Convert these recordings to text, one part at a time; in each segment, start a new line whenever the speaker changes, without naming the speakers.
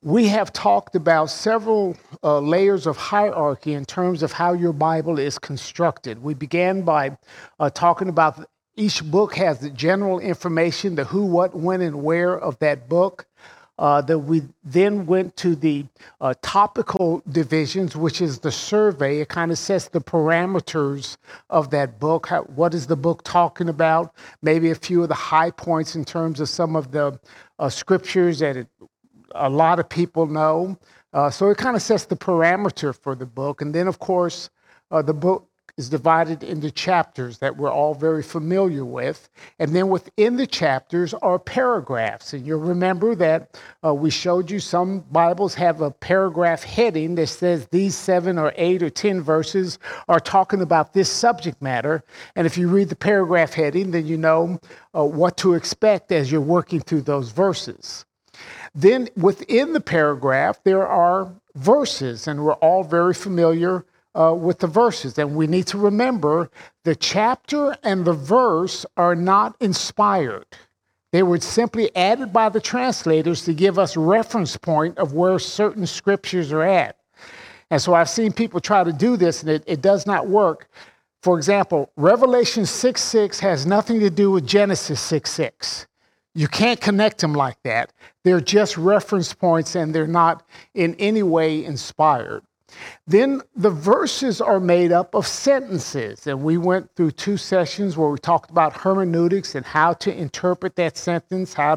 We have talked about several layers of hierarchy in terms of how your Bible is constructed. We began by talking about each book has the general information, the who, what, when, and where of that book. That we then went to the topical divisions, which is the survey. It kind of sets the parameters of that book. What is the book talking about? Maybe a few of the high points in terms of some of the scriptures that a lot of people know. So it kind of sets the parameter for the book. And then, of course, the book is divided into chapters that we're all very familiar with. And then within the chapters are paragraphs. And you'll remember that we showed you some Bibles have a paragraph heading that says these 7 or 8 or 10 verses are talking about this subject matter. And if you read the paragraph heading, then you know what to expect as you're working through those verses. Then within the paragraph, there are verses, and we're all very familiar with the verses. And we need to remember the chapter and the verse are not inspired. They were simply added by the translators to give us reference point of where certain scriptures are at. And so I've seen people try to do this, and it does not work. For example, Revelation 6:6 has nothing to do with Genesis 6:6. You can't connect them like that. They're just reference points, and they're not in any way inspired. Then the verses are made up of sentences, and we went through 2 sessions where we talked about hermeneutics and how to interpret that sentence, how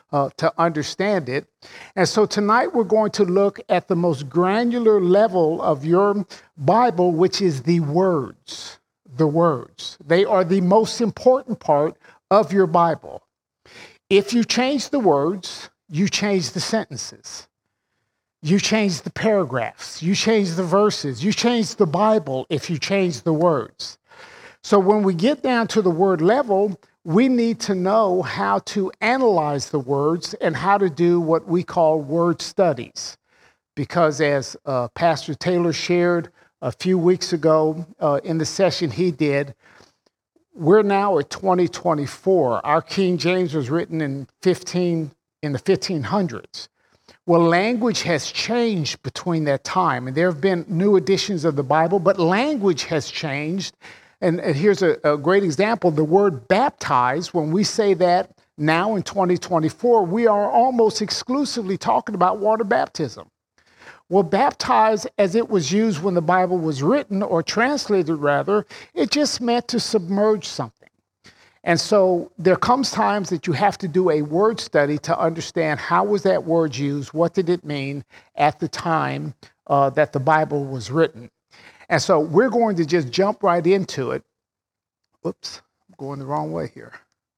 to understand it. And so tonight we're going to look at the most granular level of your Bible, which is the words. The words. They are the most important part of your Bible. If you change the words, you change the sentences. You change the paragraphs. You change the verses. You change the Bible if you change the words. So when we get down to the word level, we need to know how to analyze the words and how to do what we call word studies. Because as Pastor Taylor shared a few weeks ago in the session he did, we're now at 2024. Our King James was written in the 1500s. Well, language has changed between that time, and there have been new editions of the Bible, but language has changed. And here's a great example. The word baptize, when we say that now in 2024, we are almost exclusively talking about water baptism. Well, baptize, as it was used when the Bible was written, or translated rather, it just meant to submerge something. And so there comes times that you have to do a word study to understand how was that word used, what did it mean at the time that the Bible was written. And so we're going to just jump right into it. Oops, I'm going the wrong way here.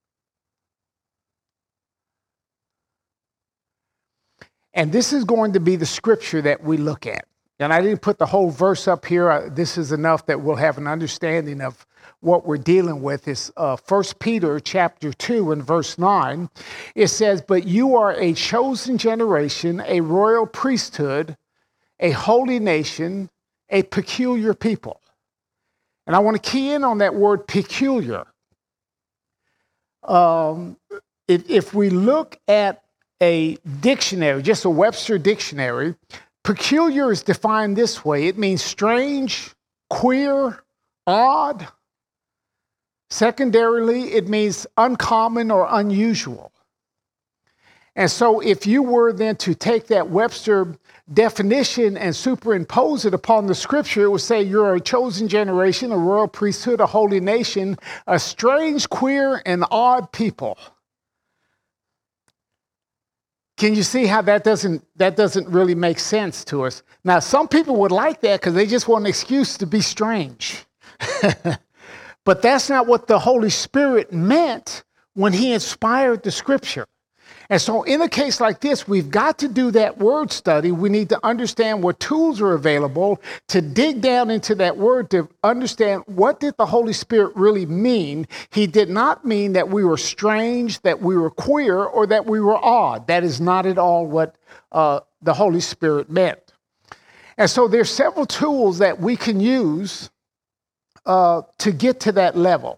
And this is going to be the scripture that we look at. And I didn't put the whole verse up here. This is enough that we'll have an understanding of what we're dealing with. Is 1 Peter chapter 2 and verse 9. It says, "But you are a chosen generation, a royal priesthood, a holy nation, a peculiar people." And I want to key in on that word peculiar. If we look at a dictionary, just a Webster dictionary, peculiar is defined this way. It means strange, queer, odd. Secondarily, it means uncommon or unusual. And so if you were then to take that Webster definition and superimpose it upon the scripture, it would say you're a chosen generation, a royal priesthood, a holy nation, a strange, queer, and odd people. Can you see how that doesn't really make sense to us? Now, some people would like that because they just want an excuse to be strange. But that's not what the Holy Spirit meant when he inspired the scripture. And so in a case like this, we've got to do that word study. We need to understand what tools are available to dig down into that word to understand what did the Holy Spirit really mean. He did not mean that we were strange, that we were queer, or that we were odd. That is not at all what the Holy Spirit meant. And so there's several tools that we can use to get to that level.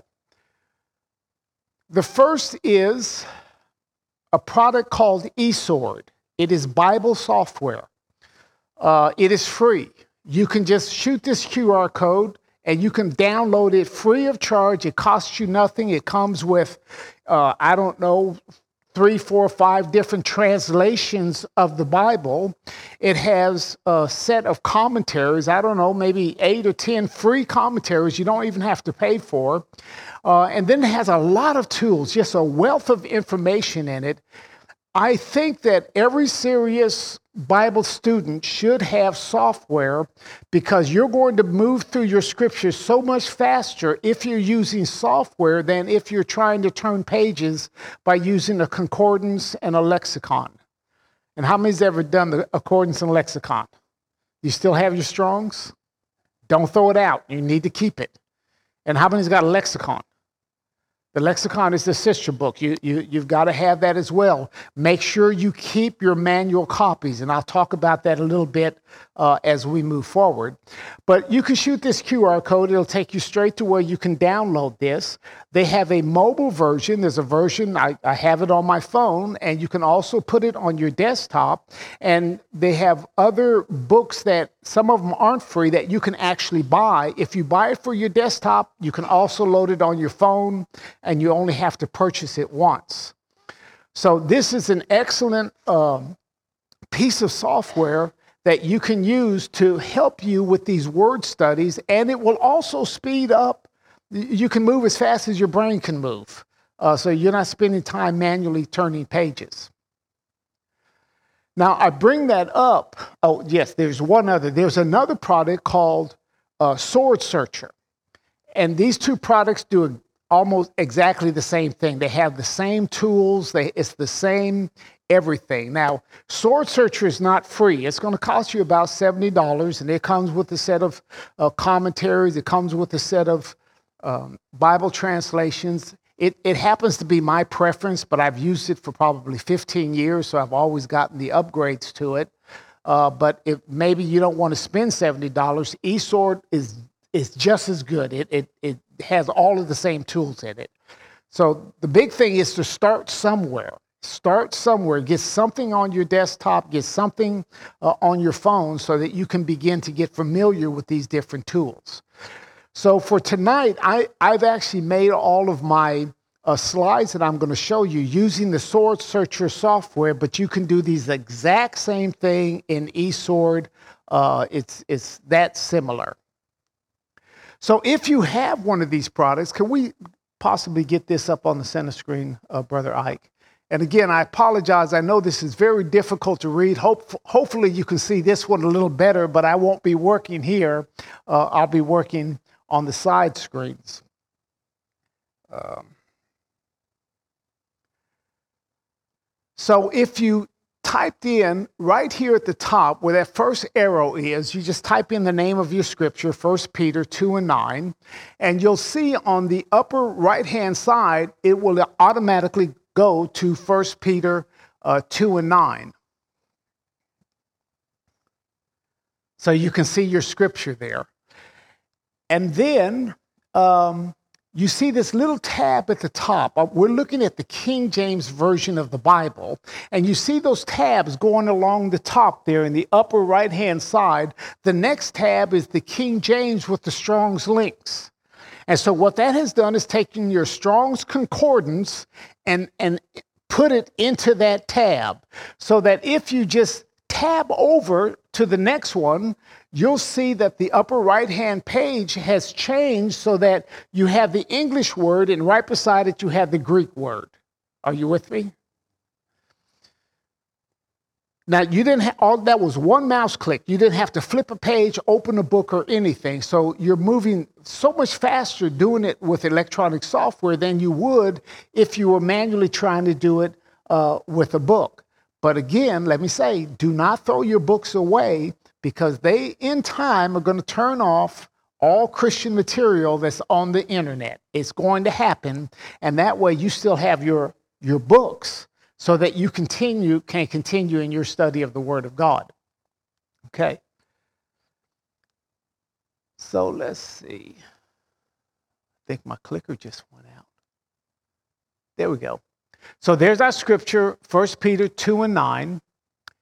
The first is a product called eSword. It is Bible software. It is free. You can just shoot this QR code and you can download it free of charge. It costs you nothing. It comes with, I don't know, 3, 4, 5 different translations of the Bible. It has a set of commentaries, I don't know, maybe 8 or 10 free commentaries you don't even have to pay for. And then it has a lot of tools, just a wealth of information in it. I think that every serious Bible student should have software because you're going to move through your scriptures so much faster if you're using software than if you're trying to turn pages by using a concordance and a lexicon. And how many's ever done the concordance and lexicon? You still have your Strongs? Don't throw it out. You need to keep it. And how many's got a lexicon? The lexicon is the sister book. You've got to have that as well. Make sure you keep your manual copies, and I'll talk about that a little bit as we move forward. But you can shoot this QR code. It'll take you straight to where you can download this. They have a mobile version. There's a version, I have it on my phone, and you can also put it on your desktop. And they have other books that some of them aren't free that you can actually buy. If you buy it for your desktop, you can also load it on your phone, and you only have to purchase it once. So this is an excellent piece of software that you can use to help you with these word studies, and it will also speed up. You can move as fast as your brain can move, so you're not spending time manually turning pages. Now, I bring that up. Oh, yes, there's one other. There's another product called Sword Searcher, and these two products do almost exactly the same thing. They have the same tools. It's the same everything. Now, Sword Searcher is not free. It's going to cost you about $70, and it comes with a set of commentaries. It comes with a set of Bible translations. It happens to be my preference, but I've used it for probably 15 years, so I've always gotten the upgrades to it. But if maybe you don't want to spend $70, eSword is just as good. It has all of the same tools in it. So the big thing is to start somewhere. Start somewhere. Get something on your desktop. Get something on your phone so that you can begin to get familiar with these different tools. So for tonight, I've actually made all of my slides that I'm going to show you using the Sword Searcher software, but you can do these exact same thing in eSword. It's that similar. So if you have one of these products, can we possibly get this up on the center screen, Brother Ike? And again, I apologize. I know this is very difficult to read. Hopefully you can see this one a little better, but I won't be working here. I'll be working on the side screens. So if you typed in right here at the top where that first arrow is, you just type in the name of your scripture, 1 Peter 2:9, and you'll see on the upper right-hand side, it will automatically go to 1 Peter 2:9. So you can see your scripture there. And then you see this little tab at the top. We're looking at the King James Version of the Bible, and you see those tabs going along the top there in the upper right-hand side. The next tab is the King James with the Strong's links. And so what that has done is taken your Strong's Concordance and put it into that tab, so that if you just tab over to the next one, you'll see that the upper right-hand page has changed so that you have the English word, and right beside it, you have the Greek word. Are you with me? Now, you didn't have, all that was one mouse click. You didn't have to flip a page, open a book, or anything. So you're moving so much faster doing it with electronic software than you would if you were manually trying to do it with a book. But again, let me say, do not throw your books away, because they, in time, are going to turn off all Christian material that's on the internet. It's going to happen, and that way you still have your books so that you can continue in your study of the Word of God. Okay. So let's see. I think my clicker just went out. There we go. So there's our scripture, 1 Peter 2:9.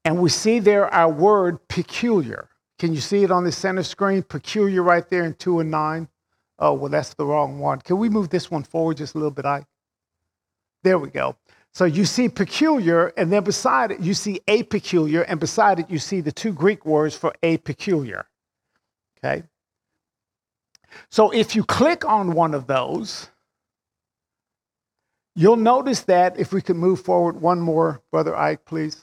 And we see there our word peculiar. Can you see it on the center screen? Peculiar right there in 2 and 9. Oh, well, that's the wrong one. Can we move this one forward just a little bit, Ike? There we go. So you see peculiar, and then beside it, you see a peculiar, and beside it, you see the 2 Greek words for a peculiar. Okay? So if you click on one of those, you'll notice that, if we could move forward one more, Brother Ike, please.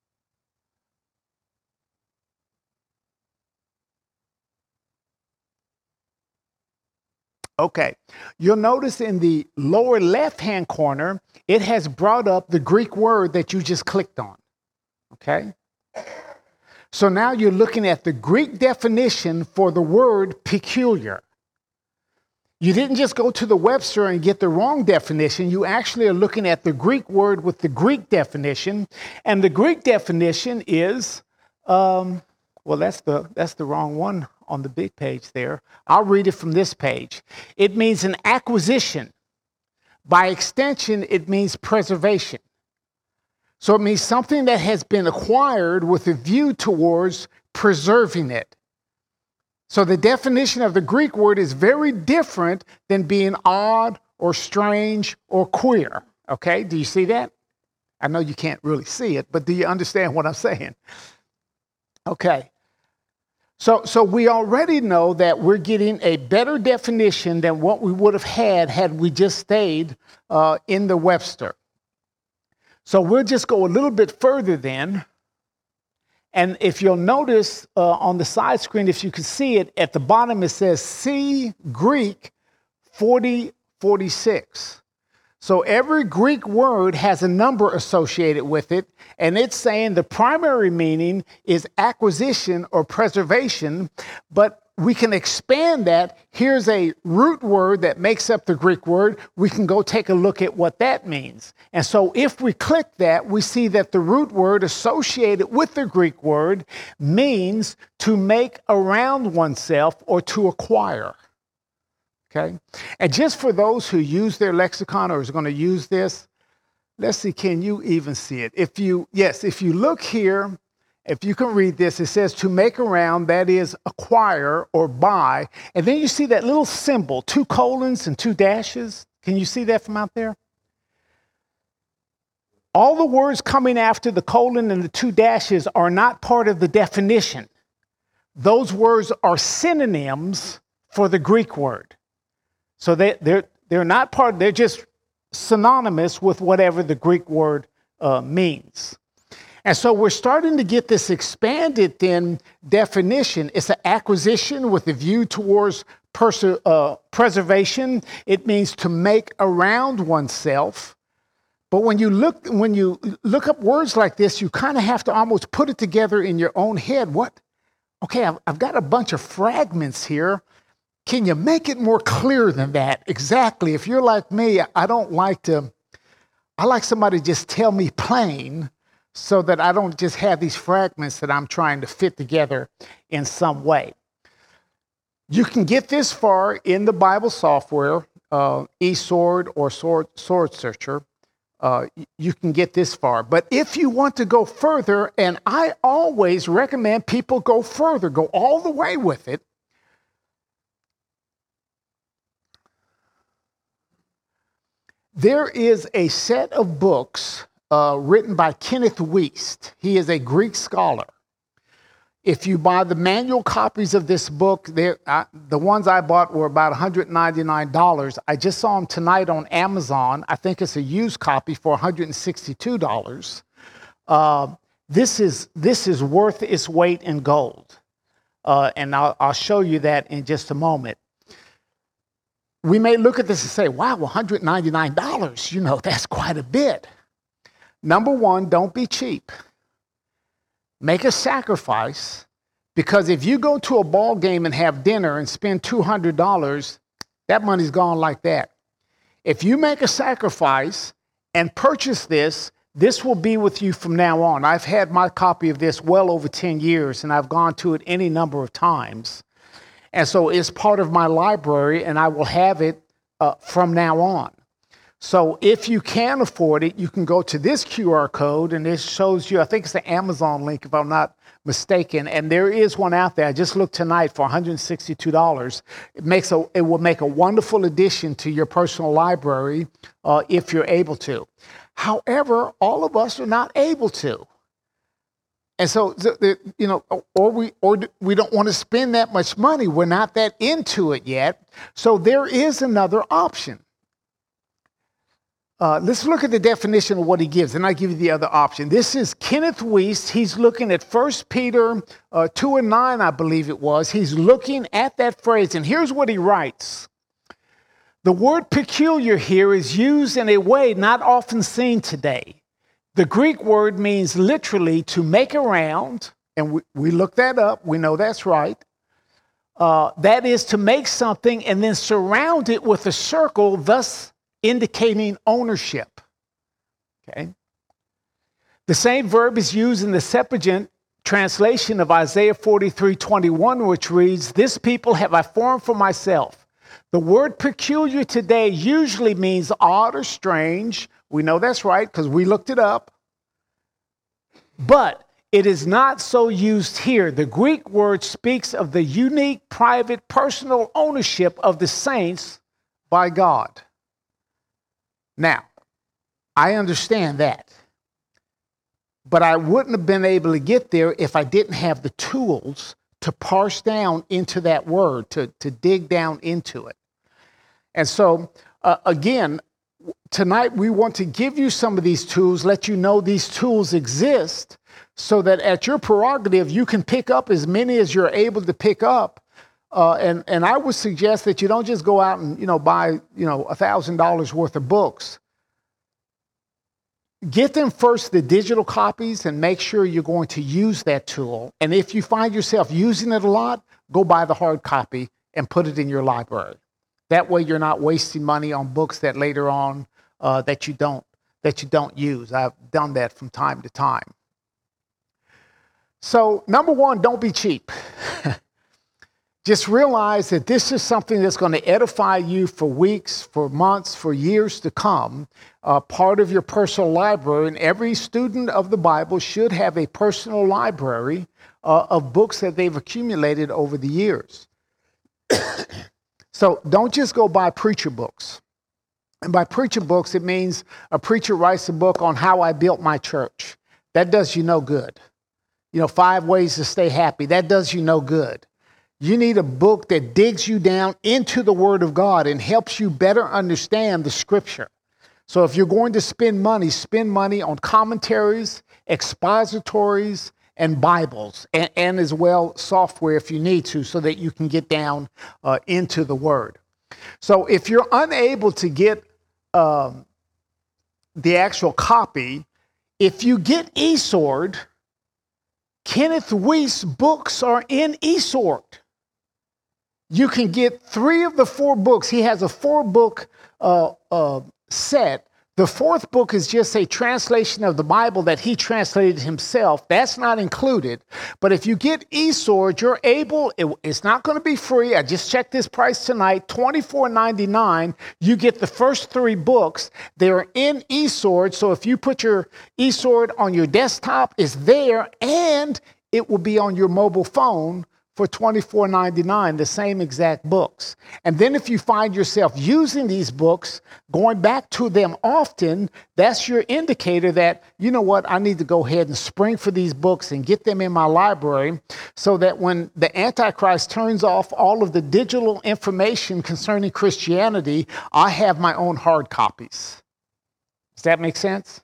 Okay, you'll notice in the lower left-hand corner, it has brought up the Greek word that you just clicked on, okay? So now you're looking at the Greek definition for the word peculiar. You didn't just go to the Webster and get the wrong definition. You actually are looking at the Greek word with the Greek definition, and the Greek definition is, well, that's the wrong one on the big page there. I'll read it from this page. It means an acquisition. By extension, it means preservation. So it means something that has been acquired with a view towards preserving it. So the definition of the Greek word is very different than being odd or strange or queer. Okay, do you see that? I know you can't really see it, but do you understand what I'm saying? Okay. So we already know that we're getting a better definition than what we would have had we just stayed in the Webster. So we'll just go a little bit further then. And if you'll notice on the side screen, if you can see it, at the bottom it says see Greek 4046. So every Greek word has a number associated with it, and it's saying the primary meaning is acquisition or preservation, but we can expand that. Here's a root word that makes up the Greek word. We can go take a look at what that means. And so if we click that, we see that the root word associated with the Greek word means to make around oneself or to acquire. Okay? And just for those who use their lexicon or is going to use this, let's see, can you even see it? If you look here, if you can read this, it says to make around, that is acquire or buy. And then you see that little symbol, 2 colons and 2 dashes. Can you see that from out there? All the words coming after the colon and the 2 dashes are not part of the definition. Those words are synonyms for the Greek word. So they're not part, they're just synonymous with whatever the Greek word means. And so we're starting to get this expanded then definition. It's an acquisition with a view towards preservation. It means to make around oneself. But when you look up words like this, you kind of have to almost put it together in your own head. What? Okay, I've got a bunch of fragments here. Can you make it more clear than that? Exactly. If you're like me, I like somebody to just tell me plain so that I don't just have these fragments that I'm trying to fit together in some way. You can get this far in the Bible software, eSword or Sword Searcher. You can get this far. But if you want to go further, and I always recommend people go further, go all the way with it, there is a set of books written by Kenneth Wuest. He is a Greek scholar. If you buy the manual copies of this book, the ones I bought were about $199. I just saw them tonight on Amazon. I think it's a used copy for $162. This is worth its weight in gold. And I'll show you that in just a moment. We may look at this and say, wow, $199, that's quite a bit. Number one, don't be cheap. Make a sacrifice, because if you go to a ball game and have dinner and spend $200, that money's gone like that. If you make a sacrifice and purchase this, this will be with you from now on. I've had my copy of this well over 10 years, and I've gone to it any number of times. And so it's part of my library, and I will have it from now on. So if you can afford it, you can go to this QR code, and it shows you, I think it's the Amazon link if I'm not mistaken, and there is one out there. I just looked tonight for $162. It will make a wonderful addition to your personal library if you're able to. However, all of us are not able to. And so, or we don't want to spend that much money. We're not that into it yet. So there is another option. Let's look at the definition of what he gives, and I give you the other option. This is Kenneth Wuest. He's looking at 1 Peter 2:9, I believe it was. He's looking at that phrase, and here's what he writes. The word peculiar here is used in a way not often seen today. The Greek word means literally to make around, and we looked that up. We know that's right. That is to make something and then surround it with a circle, thus indicating ownership. Okay. The same verb is used in the Septuagint translation of Isaiah 43:21, which reads, "This people have I formed for myself." The word peculiar today usually means odd or strange. We know that's right because we looked it up. But it is not so used here. The Greek word speaks of the unique, private, personal ownership of the saints by God. Now, I understand that. But I wouldn't have been able to get there if I didn't have the tools to parse down into that word, to dig down into it. And so, again, tonight we want to give you some of these tools, let you know these tools exist, so that at your prerogative, you can pick up as many as you're able to pick up. And I would suggest that you don't just go out and, buy, $1,000 worth of books. Get them first, the digital copies, and make sure you're going to use that tool. And if you find yourself using it a lot, go buy the hard copy and put it in your library. That way you're not wasting money on books that later on that you don't use. I've done that from time to time. So, number one, don't be cheap. Just realize that this is something that's going to edify you for weeks, for months, for years to come, part of your personal library. And every student of the Bible should have a personal library of books that they've accumulated over the years. So don't just go buy preacher books. And by preacher books, it means a preacher writes a book on how I built my church. That does you no good. 5 ways to stay happy. That does you no good. You need a book that digs you down into the Word of God and helps you better understand the Scripture. So if you're going to spend money on commentaries, expositories, and Bibles, and as well software if you need to, so that you can get down into the Word. So if you're unable to get the actual copy, if you get eSword, Kenneth Wuest's books are in eSword. You can get 3 of the 4 books. He has a 4-book set. The 4th book is just a translation of the Bible that he translated himself. That's not included. But if you get eSword, you're able, it's not going to be free. I just checked this price tonight, $24.99. You get the first 3 books. They're in eSword. So if you put your eSword on your desktop, it's there, and it will be on your mobile phone for $24.99, the same exact books. And then if you find yourself using these books, going back to them often, that's your indicator that, I need to go ahead and spring for these books and get them in my library, so that when the Antichrist turns off all of the digital information concerning Christianity, I have my own hard copies. Does that make sense?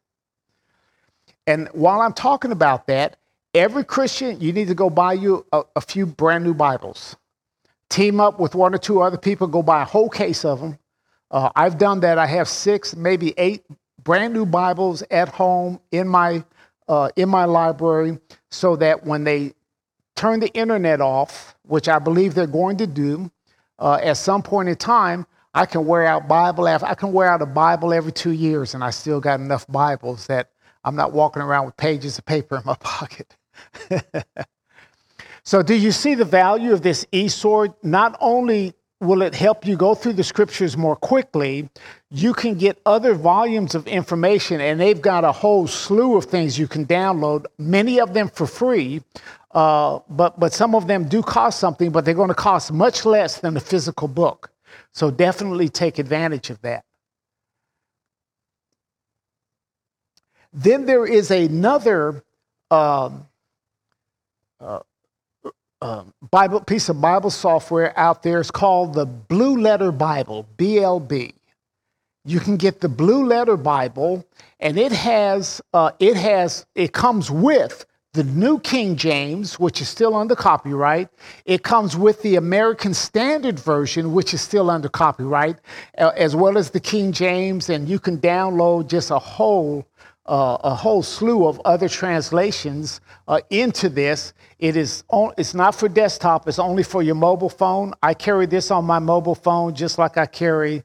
And while I'm talking about that, every Christian, you need to go buy you a few brand new Bibles. Team up with 1 or 2 other people, go buy a whole case of them. I've done that. I have 6, maybe 8 brand new Bibles at home in my library, so that when they turn the internet off, which I believe they're going to do at some point in time, I can wear out a Bible every 2 years, and I still got enough Bibles that I'm not walking around with pages of paper in my pocket. So do you see the value of this eSword? Not only will it help you go through the scriptures more quickly, you can get other volumes of information, and they've got a whole slew of things you can download, many of them for free, but some of them do cost something, but they're going to cost much less than a physical book. So definitely take advantage of that. Then there is another piece of Bible software out there. It's called the Blue Letter Bible, BLB. You can get the Blue Letter Bible, and it comes with the New King James, which is still under copyright. It comes with the American Standard Version, which is still under copyright, as well as the King James, and you can download just a whole slew of other translations into this. It's not for desktop. It's only for your mobile phone. I carry this on my mobile phone just like I carry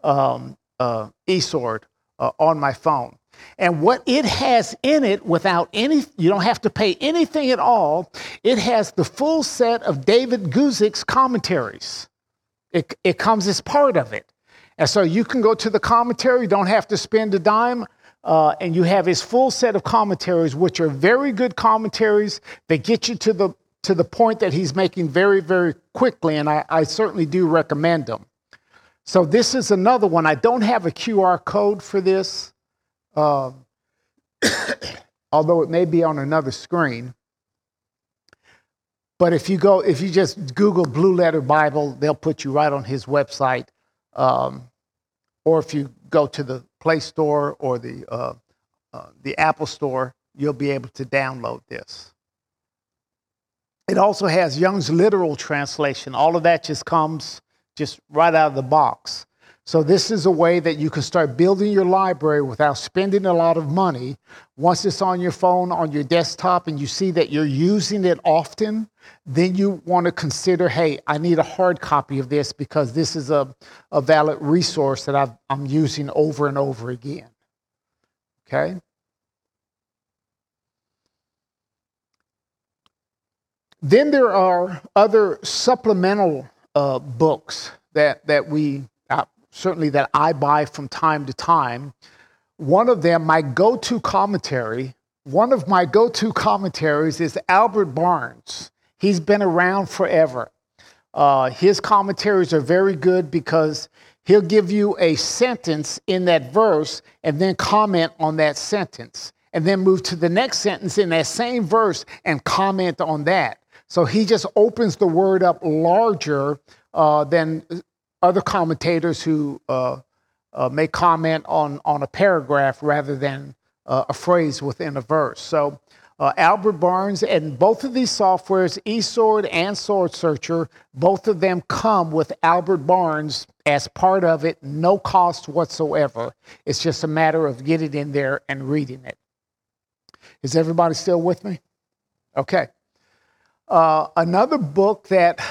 eSword on my phone. And what it has in it, you don't have to pay anything at all. It has the full set of David Guzik's commentaries. It comes as part of it. And so you can go to the commentary, you don't have to spend a dime. And you have his full set of commentaries, which are very good commentaries. They get you to the point that he's making very, very quickly, and I certainly do recommend them. So this is another one. I don't have a QR code for this, although it may be on another screen. But if you just Google Blue Letter Bible, they'll put you right on his website. Or if you go to the Play Store or the Apple Store, you'll be able to download this. It also has Young's literal translation. All of that just comes right out of the box. So this is a way that you can start building your library without spending a lot of money. Once it's on your phone, on your desktop, and you see that you're using it often, then you want to consider, hey, I need a hard copy of this because this is a valid resource that I'm using over and over again. Okay? Then there are other supplemental books that certainly that I buy from time to time. One of them, one of my go-to commentaries is Albert Barnes. He's been around forever. His commentaries are very good because he'll give you a sentence in that verse and then comment on that sentence, and then move to the next sentence in that same verse and comment on that. So he just opens the word up larger than other commentators who may comment on a paragraph rather than a phrase within a verse. So Albert Barnes, and both of these softwares, eSword and Sword Searcher, both of them come with Albert Barnes as part of it, no cost whatsoever. It's just a matter of getting in there and reading it. Is everybody still with me? Okay. Another book that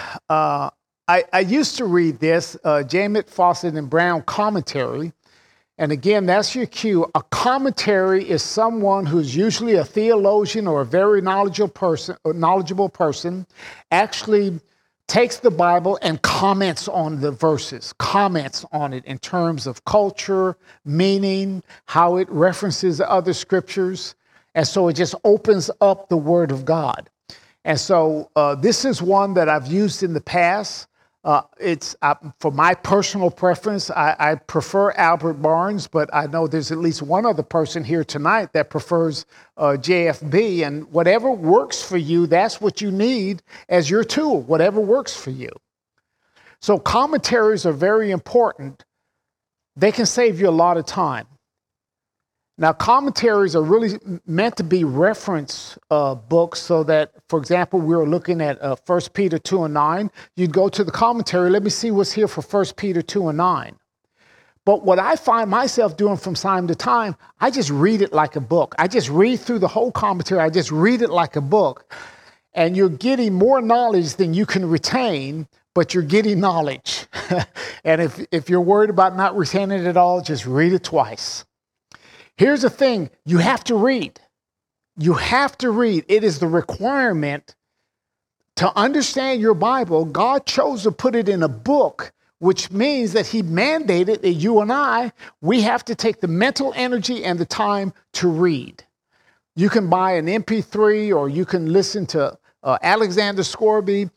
I used to read this, Jamett, Fawcett, and Brown commentary. And again, that's your cue. A commentary is someone who's usually a theologian or a very knowledgeable person, actually takes the Bible and comments on the verses, comments on it in terms of culture, meaning, how it references other scriptures. And so it just opens up the Word of God. And so this is one that I've used in the past. It's for my personal preference, I prefer Albert Barnes, but I know there's at least one other person here tonight that prefers JFB, and whatever works for you, that's what you need as your tool, whatever works for you. So commentaries are very important. They can save you a lot of time. Now, commentaries are really meant to be reference books so that, for example, we were looking at 1 Peter 2 and 9. You'd go to the commentary, let me see what's here for 1 Peter 2 and 9. But what I find myself doing from time to time, I just read it like a book. I just read through the whole commentary. I just read it like a book. And you're getting more knowledge than you can retain, but you're getting knowledge. And if you're worried about not retaining it at all, just read it twice. Here's the thing, you have to read. You have to read. It is the requirement To understand your Bible, God chose to put it in a book, which means that he mandated that you and we have to take the mental energy and the time to read. You can buy an MP3 or you can listen to Alexander Scourby,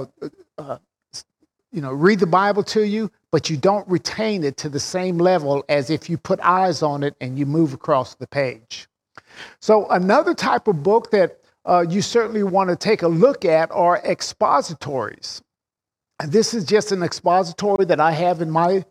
read the Bible to you, but you don't retain it to the same level as if you put eyes on it and you move across the page. So another type of book that you certainly want to take a look at are expositories. And this is just an expository that I have in my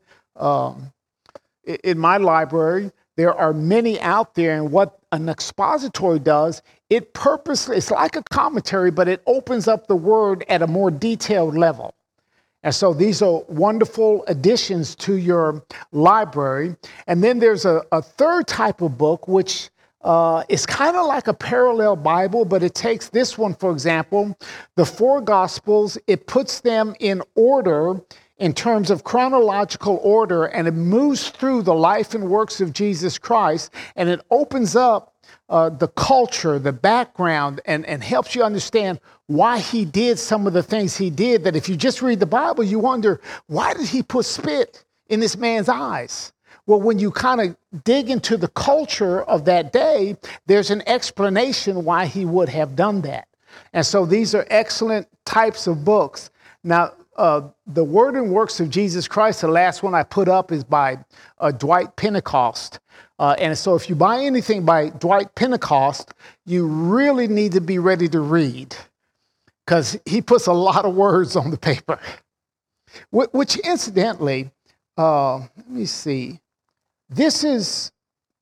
library. There are many out there, and what an expository does, it's like a commentary, but it opens up the word at a more detailed level. And so these are wonderful additions to your library. And then there's a third type of book, which is kind of like a parallel Bible, but it takes this one, for example, the four Gospels, it puts them in order in terms of chronological order, and it moves through the life and works of Jesus Christ, and it opens up the culture, the background, and helps you understand why he did some of the things he did, that if you just read the Bible, you wonder, why did he put spit in this man's eyes? Well, when you kind of dig into the culture of that day, there's an explanation why he would have done that. And so these are excellent types of books. Now, the Word and Works of Jesus Christ, the last one I put up is by Dwight Pentecost. And so if you buy anything by Dwight Pentecost, you really need to be ready to read, because he puts a lot of words on the paper, which incidentally, let me see. This is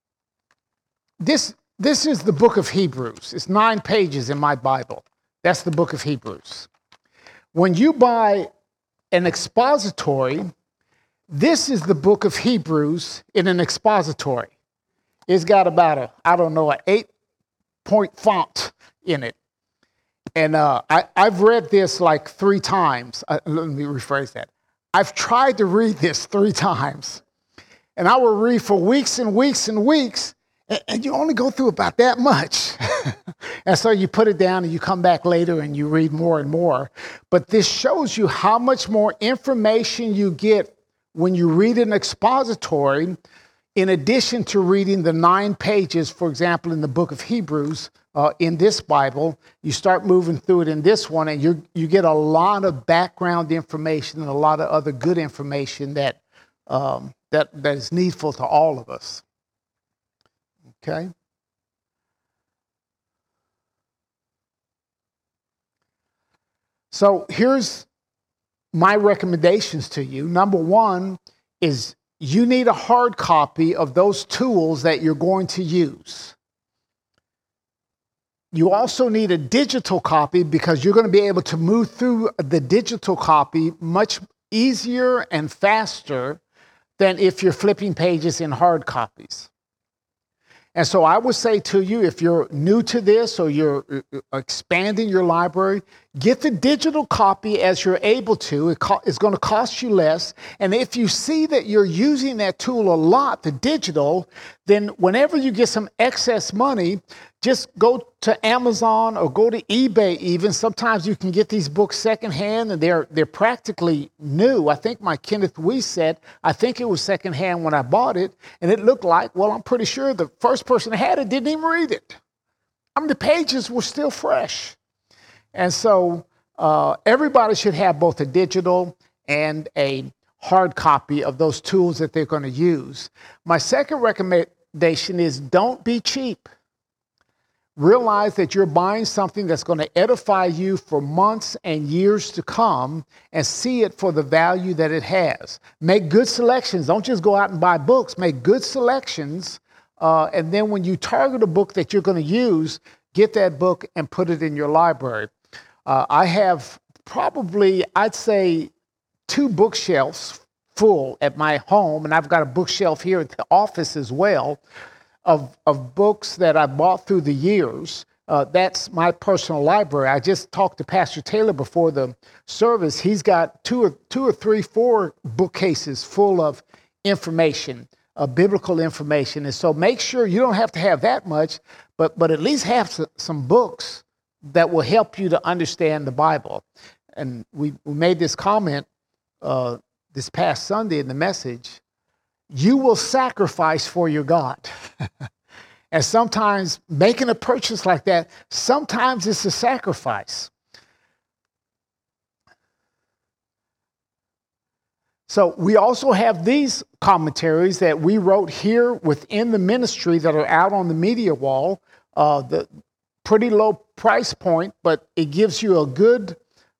the book of Hebrews. It's 9 pages in my Bible. That's the book of Hebrews. When you buy an expository, this is the book of Hebrews in an expository. It's got about an 8-point font in it. And I've read this like 3 times. Let me rephrase that. I've tried to read this 3 times. And I will read for weeks and weeks and weeks, and you only go through about that much. And so you put it down and you come back later and you read more and more. But this shows you how much more information you get when you read an expository, in addition to reading the 9 pages, for example, in the book of Hebrews, in this Bible. You start moving through it in this one, and you get a lot of background information and a lot of other good information that is needful to all of us. Okay? So here's my recommendations to you. Number 1 is you need a hard copy of those tools that you're going to use. You also need a digital copy, because you're going to be able to move through the digital copy much easier and faster than if you're flipping pages in hard copies. And so I would say to you, if you're new to this or you're expanding your library, get the digital copy as you're able to. It's going to cost you less. And if you see that you're using that tool a lot, the digital, then whenever you get some excess money, just go to Amazon or go to eBay even. Sometimes you can get these books secondhand, and they're practically new. I think my Kenneth Weiss said, I think it was secondhand when I bought it, and it looked like, well, I'm pretty sure the first person that had it didn't even read it. I mean, the pages were still fresh. And so everybody should have both a digital and a hard copy of those tools that they're going to use. My second recommendation is don't be cheap. Realize that you're buying something that's going to edify you for months and years to come, and see it for the value that it has. Make good selections. Don't just go out and buy books. Make good selections. And then when you target a book that you're going to use, get that book and put it in your library. I have probably, I'd say, 2 bookshelves full at my home, and I've got a bookshelf here at the office as well, of books that I bought through the years. That's my personal library. I just talked to Pastor Taylor before the service. He's got 2 or 3, 4 bookcases full of information, biblical information. And so make sure you don't have to have that much, but at least have some books that will help you to understand the Bible. And we made this comment this past Sunday in the message. You will sacrifice for your God. And sometimes making a purchase like that, sometimes it's a sacrifice. So we also have these commentaries that we wrote here within the ministry that are out on the media wall. The pretty low price point, but it gives you a good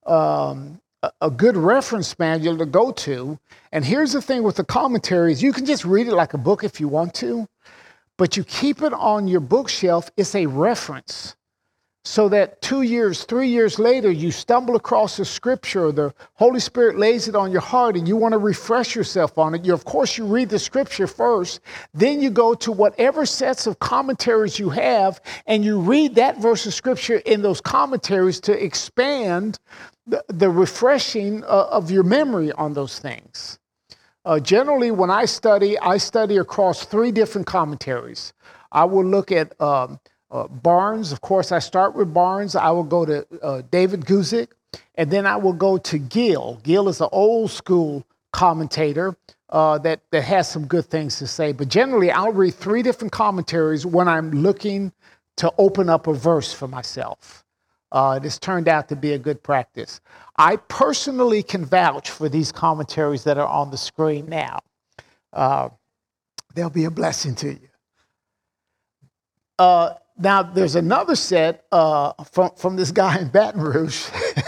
reference manual to go to. And here's the thing with the commentaries: you can just read it like a book if you want to, but you keep it on your bookshelf. It's a reference. So that 2 years, 3 years later, you stumble across a scripture, the Holy Spirit lays it on your heart and you want to refresh yourself on it. Of course, you read the scripture first, then you go to whatever sets of commentaries you have and you read that verse of scripture in those commentaries to expand the refreshing of your memory on those things. Generally, when I study across 3 different commentaries. I will look at Barnes. Of course, I start with Barnes. I will go to David Guzik, and then I will go to Gill. Gill is an old school commentator that has some good things to say. But generally, I'll read 3 different commentaries when I'm looking to open up a verse for myself. This turned out to be a good practice. I personally can vouch for these commentaries that are on the screen now. They'll be a blessing to you. Now, there's another set from this guy in Baton Rouge.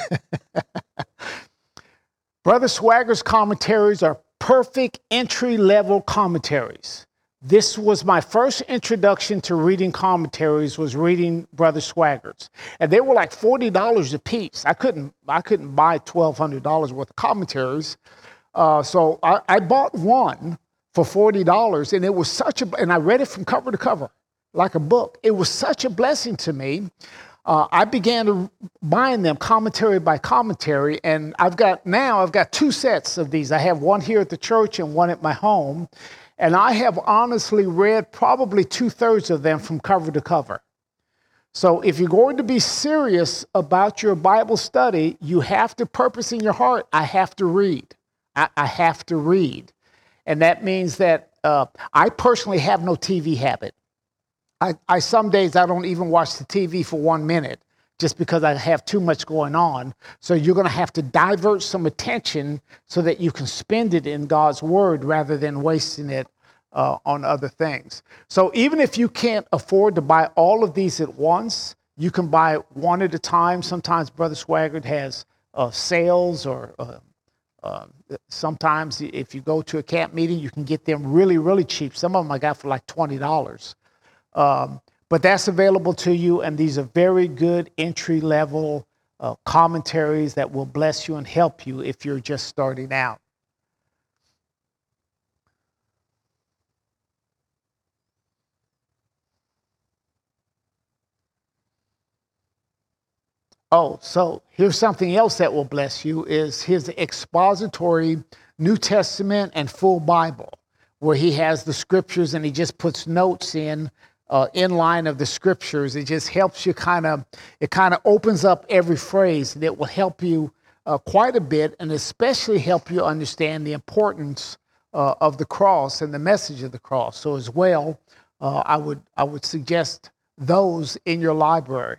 Brother Swagger's commentaries are perfect entry-level commentaries. This was my first introduction to reading commentaries, was reading Brother Swagger's. And they were like $40 a piece. I couldn't buy $1,200 worth of commentaries. So I bought one for $40, and it was and I read it from cover to cover, like a book. It was such a blessing to me. I began buying them commentary by commentary, and I've got 2 sets of these. I have one here at the church and one at my home, and I have honestly read probably 2/3 of them from cover to cover. So if you're going to be serious about your Bible study, you have to purpose in your heart, I have to read. I have to read. And that means that I personally have no TV habit. Some days I don't even watch the TV for 1 minute just because I have too much going on. So you're going to have to divert some attention so that you can spend it in God's word rather than wasting it on other things. So even if you can't afford to buy all of these at once, you can buy one at a time. Sometimes Brother Swaggart has sales, or sometimes if you go to a camp meeting, you can get them really, really cheap. Some of them I got for like $20. But that's available to you, and these are very good entry-level commentaries that will bless you and help you if you're just starting out. Oh, so here's something else that will bless you, is his expository New Testament and full Bible, where he has the scriptures and he just puts notes in line of the scriptures. It just helps you it kind of opens up every phrase, and it will help you quite a bit, and especially help you understand the importance of the cross and the message of the cross. So as well, I would suggest those in your library.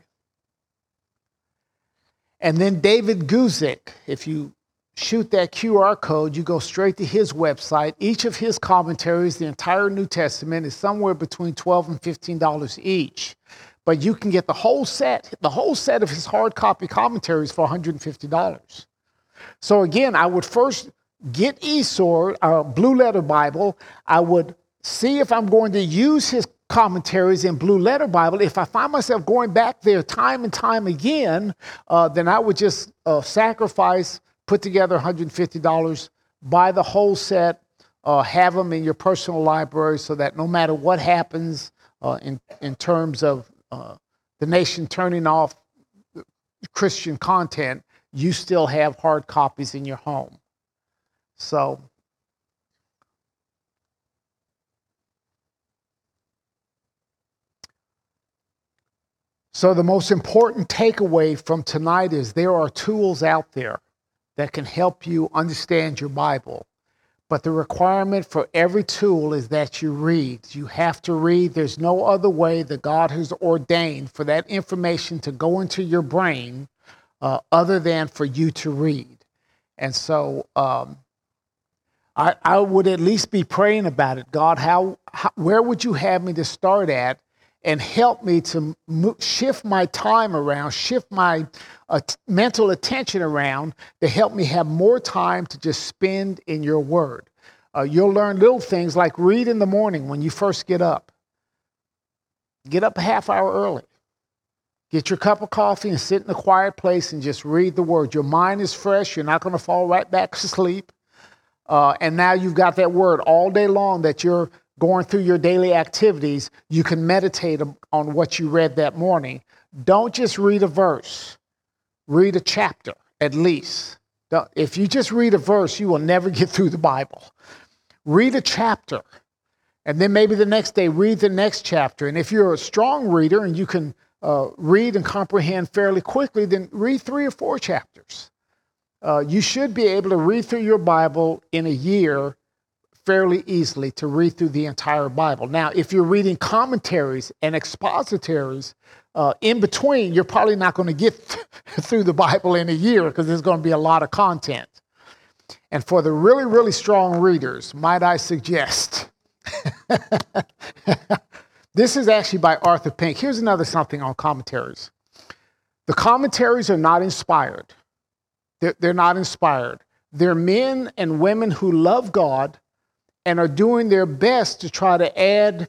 And then David Guzik, if you shoot that QR code, you go straight to his website. Each of his commentaries, the entire New Testament, is somewhere between $12 and $15 each. But you can get the whole set of his hard copy commentaries for $150. So again, I would first get eSword, our Blue Letter Bible. I would see if I'm going to use his commentaries in Blue Letter Bible. If I find myself going back there time and time again, then I would just sacrifice, put together $150, buy the whole set, have them in your personal library so that no matter what happens in terms of the nation turning off Christian content, you still have hard copies in your home. So So the most important takeaway from tonight is there are tools out there that can help you understand your Bible. But the requirement for every tool is that you read. You have to read. There's no other way that God has ordained for that information to go into your brain other than for you to read. And so I would at least be praying about it. God, where would you have me to start at, and help me to shift my time around, shift my mental attention around to help me have more time to just spend in your word. You'll learn little things like read in the morning when you first get up. Get up a half hour early. Get your cup of coffee and sit in a quiet place and just read the word. Your mind is fresh. You're not going to fall right back to sleep. And now you've got that word all day long that you're going through your daily activities. You can meditate on what you read that morning. Don't just read a verse. Read a chapter at least. If you just read a verse, you will never get through the Bible. Read a chapter. And then maybe the next day, read the next chapter. And if you're a strong reader and you can read and comprehend fairly quickly, then read 3 or 4 chapters. You should be able to read through your Bible in a year fairly easily, to read through the entire Bible. Now, if you're reading commentaries and expositories in between, you're probably not going to get through the Bible in a year because there's going to be a lot of content. And for the really, really strong readers, might I suggest, this is actually by Arthur Pink. Here's another something on commentaries. The commentaries are not inspired. They're not inspired. They're men and women who love God and are doing their best to try to add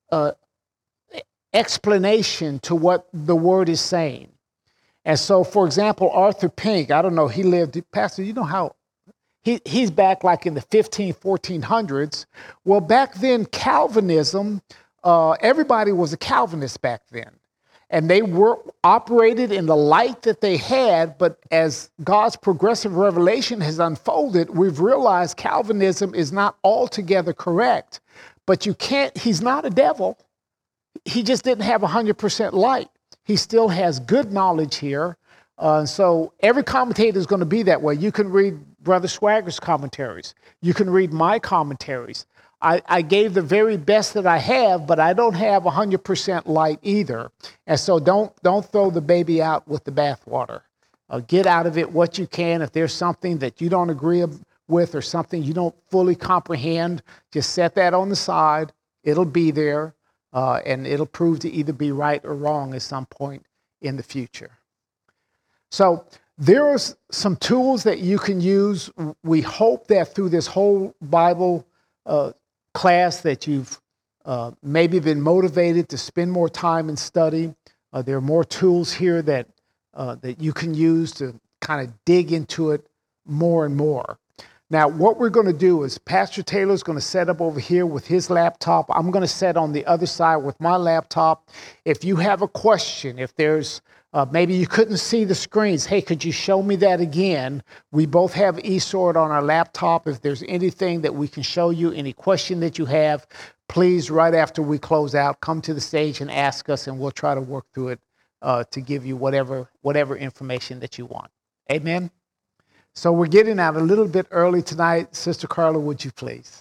explanation to what the word is saying. And so, for example, Arthur Pink, I don't know, he lived, Pastor, you know how, he's back like in the 1400s. Well, back then, Calvinism, everybody was a Calvinist back then. And they were operated in the light that they had, but as God's progressive revelation has unfolded, we've realized Calvinism is not altogether correct. But he's not a devil. He just didn't have 100% light. He still has good knowledge here. So every commentator is going to be that way. You can read Brother Swagger's commentaries. You can read my commentaries. I gave the very best that I have, but I don't have 100% light either. And so don't throw the baby out with the bathwater. Get out of it what you can. If there's something that you don't agree with or something you don't fully comprehend, just set that on the side. It'll be there, and it'll prove to either be right or wrong at some point in the future. So there are some tools that you can use. We hope that through this whole Bible class that you've maybe been motivated to spend more time and study. There are more tools here that you can use to kind of dig into it more and more. Now, what we're going to do is Pastor Taylor's going to set up over here with his laptop. I'm going to set on the other side with my laptop. If you have a question, if there's maybe you couldn't see the screens. Hey, could you show me that again? We both have eSword on our laptop. If there's anything that we can show you, any question that you have, please, right after we close out, come to the stage and ask us, and we'll try to work through it to give you whatever information that you want. Amen? So we're getting out a little bit early tonight. Sister Carla, would you please?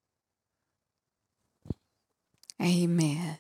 Amen.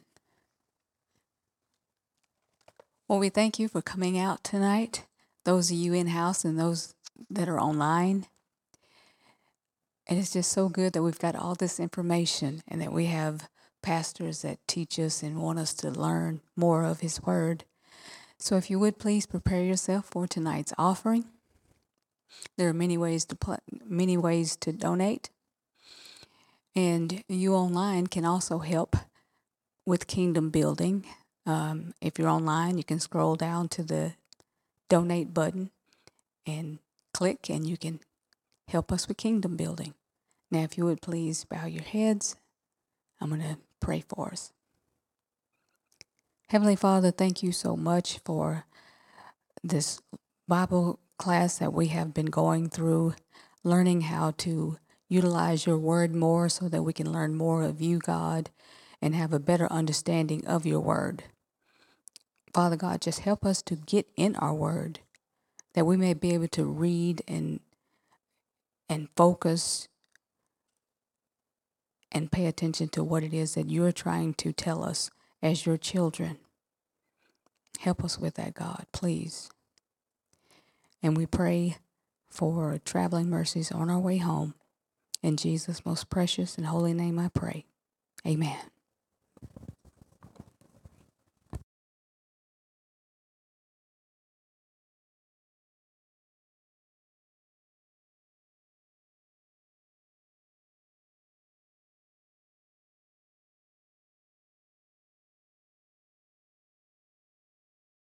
Well, we thank you for coming out tonight, those of you in-house and those that are online. And it's just so good that we've got all this information and that we have pastors that teach us and want us to learn more of His Word. So if you would please prepare yourself for tonight's offering. There are many ways to donate. And you online can also help with kingdom building. If you're online, you can scroll down to the donate button and click, and you can help us with kingdom building. Now, if you would please bow your heads, I'm going to pray for us. Heavenly Father, thank you so much for this Bible class that we have been going through, learning how to utilize your word more so that we can learn more of you, God, and have a better understanding of your word. Father God, just help us to get in our word, that we may be able to read and focus and pay attention to what it is that you're trying to tell us as your children. Help us with that, God, please. And we pray for traveling mercies on our way home. In Jesus' most precious and holy name I pray. Amen.